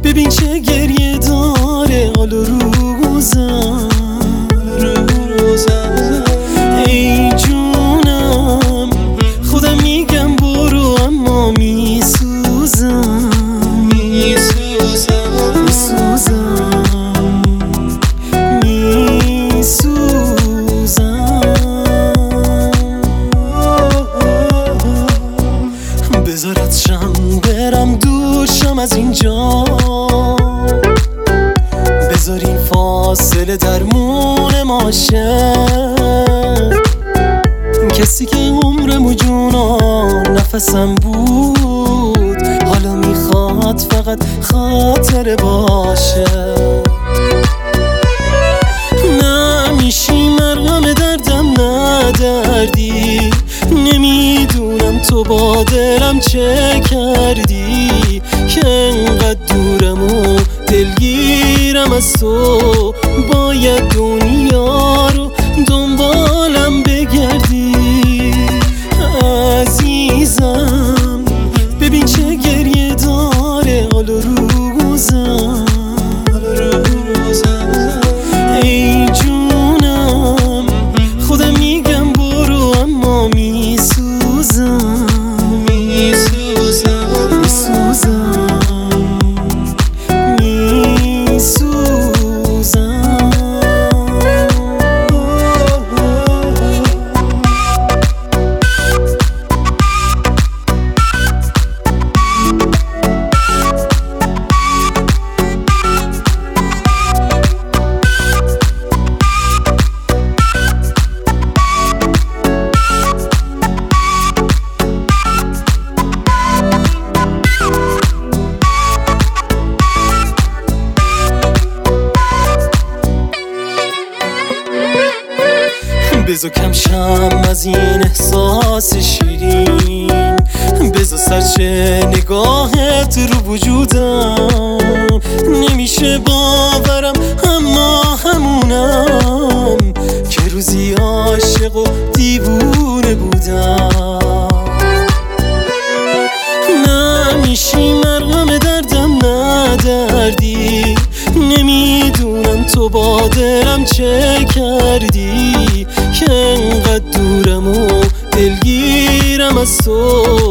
ببین چه گریه داره حال و روزم. ای جونم خودم میگم برو اما میسوزم. بذارت شم برم دور شم از اینجا، بذارین فاصله درمون ماشه. کسی که عمرم و جونا نفسم بود حالا میخواد فقط خاطر باشه. نمیشی مرهم دردم ندردی، نمیدونم تو با دلم چه کردی که انقدر دورم و دلگیرم از تو. باید دنیا رو دنبالم بگردی عزیزم. ببین چه گریه داره حال و روزم. ای جونم خودم میگم برو اما میسوزم. بذار کم شم از این احساس شیرین، بذار سرچه نگاهت رو وجودم. نمیشه باورم اما همونم که روزی عاشق و دیوونه بودم. نمیشی مرهم دردم ندردی، نمیدونم تو با دلم چه کردی که انقدر دورم و دلگیرم از تو.